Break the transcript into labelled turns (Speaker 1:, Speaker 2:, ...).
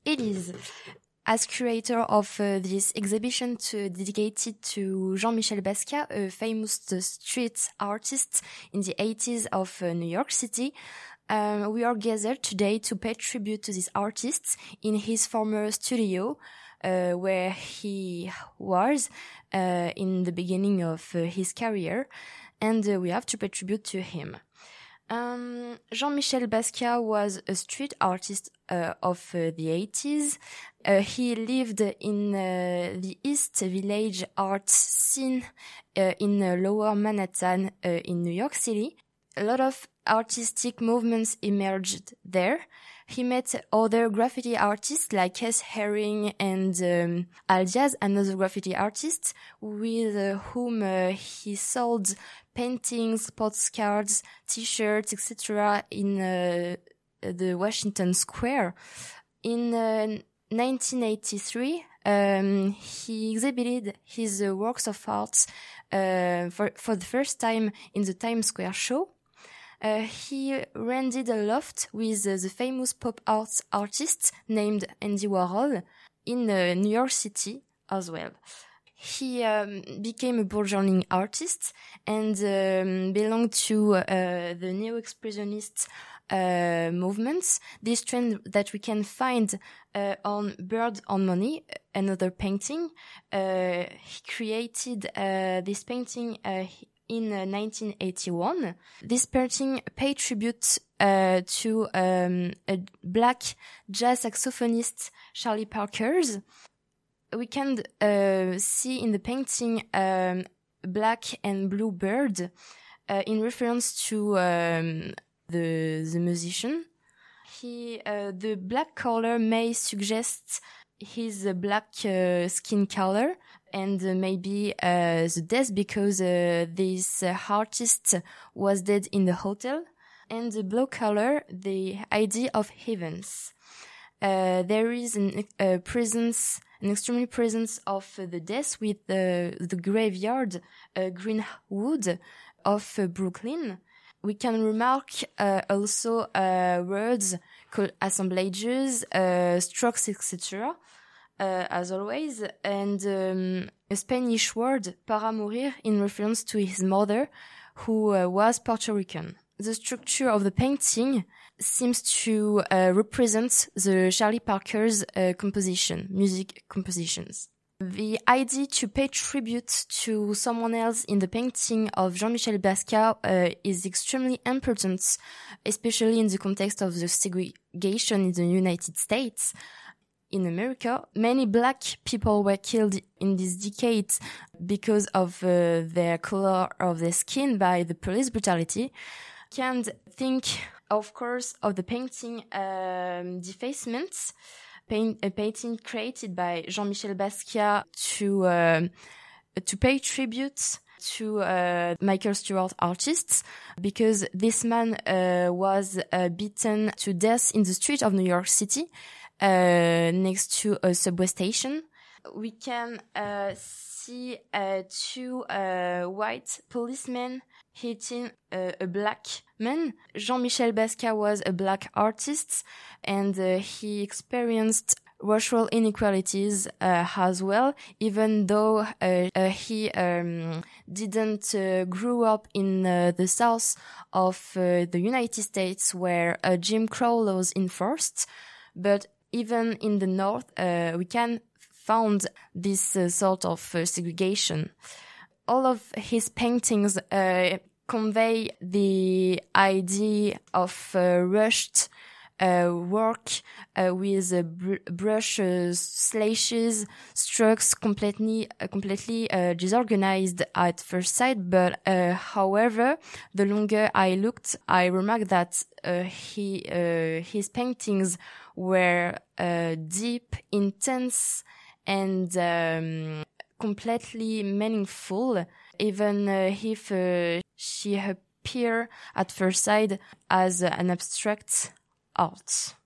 Speaker 1: It is. As curator of this exhibition dedicated to Jean-Michel Basquiat, a famous street artist in the 80s of New York City, we are gathered today to pay tribute to this artist in his former studio, where he was in the beginning of his career, and we have to pay tribute to him. Jean-Michel Basquiat was a street artist of the 80s. He lived in the East Village art scene in Lower Manhattan in New York City. A lot of artistic movements emerged there. He met other graffiti artists like Keith Haring and Al Diaz, another graffiti artist, with whom he sold paintings, postcards, t-shirts, etc. in the Washington Square. In 1983, he exhibited his works of art for the first time in the Times Square show. He rented a loft with the famous pop art artist named Andy Warhol in New York City as well. He became a burgeoning artist and belonged to the neo-expressionist movements. This trend that we can find on Bird on Money, another painting. He created this painting in 1981. This painting paid tribute to a black jazz saxophonist, Charlie Parker's. We can see in the painting black and blue bird in reference to the musician. The black color may suggest his black skin color and maybe the death because this artist was dead in the hotel. And the blue color, the idea of heavens. There is an extremely presence of the death with the graveyard Greenwood of Brooklyn. We can remark also words called assemblages, strokes, etc. As always, and a Spanish word, para morir, in reference to his mother, who was Puerto Rican. The structure of the painting seems to represent the Charlie Parker's music compositions. The idea to pay tribute to someone else in the painting of Jean-Michel Basquiat is extremely important, especially in the context of the segregation in the United States. In America, many black people were killed in this decade because of their color of their skin by the police brutality. Can think, of course, of the painting Defacements, a painting created by Jean-Michel Basquiat to pay tribute to Michael Stewart artists, because this man was beaten to death in the street of New York City next to a subway station. We can see two white policemen hitting a black man. Jean-Michel Basquiat was a black artist, and he experienced racial inequalities as well, even though he didn't grow up in the south of the United States, where Jim Crow laws enforced. But even in the north, we can found this sort of segregation. All of his paintings convey the idea of rushed work with brushes, slashes, strokes completely disorganized at first sight. But however, the longer I looked, I remarked that his paintings were deep, intense, and completely meaningful, even if she appear at first sight as an abstract art.